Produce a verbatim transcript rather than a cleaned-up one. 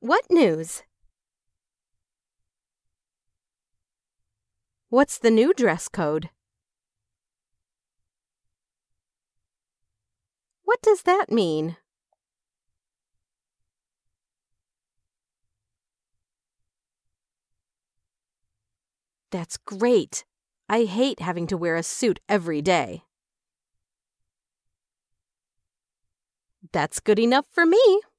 What news? What's the new dress code? What does that mean? That's great. I hate having to wear a suit every day. That's good enough for me.